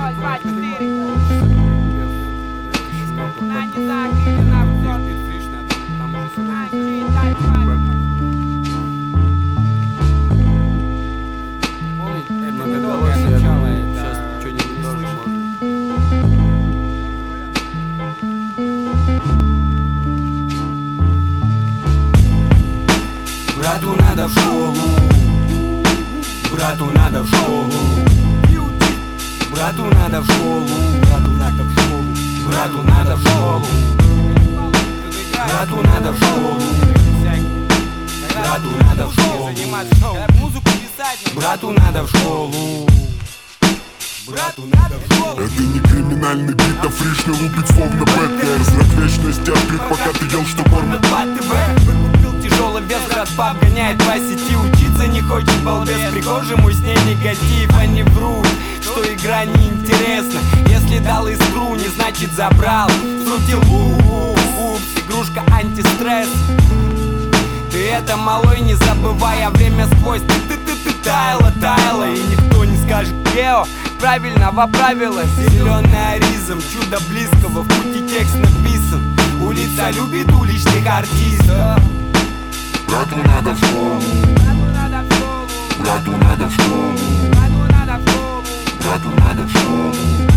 Брату надо в школу, брату надо в школу, брату надо в школу, брату надо в школу, брату надо в школу, брату надо в школу, брату надо в школу, музыку писать, брату надо в школу. Брату надо в школу. Это не криминальный бит, а фришный лупит словно БТР. Зрак вечности открыт, пока ты ел, что кормят по ТВ. Выкупил тяжелый вес, брат пап гоняет по сети. Учиться не хочет балбес, прихожий мой с ней негатив. Они врут, что игра неинтересна. Если дал искру, не значит забрал. Скрутил упс, игрушка антистресс. Ты это, малой, не забывай, а время сквозь ты таяла, и никто не скажет Гео, правильно поправилась. Зеленый аризм, чудо близкого, в пути текст написан. Улица любит уличных артистов. Брату надо в школу, брату надо в школу, брату надо в школу.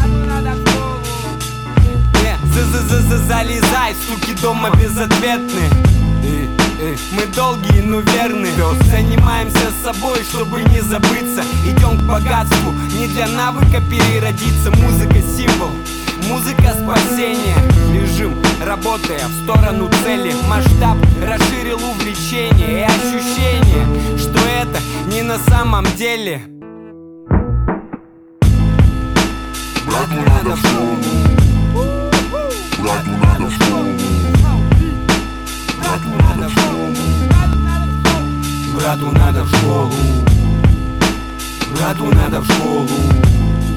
Залезай, суки дома безответны. Мы долгие, но верны. Занимаемся собой, чтобы не забыться. Идем к богатству, не для навыка переродиться. Музыка символ, музыка спасения. Лежим, работая в сторону цели. Масштаб расширил увлечение и ощущение, что это не на самом деле. Брату надо в школу, брату надо в школу, брату надо в школу, брату надо в школу, брату надо в школу,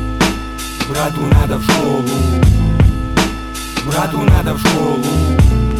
брату надо в школу, брату надо в школу.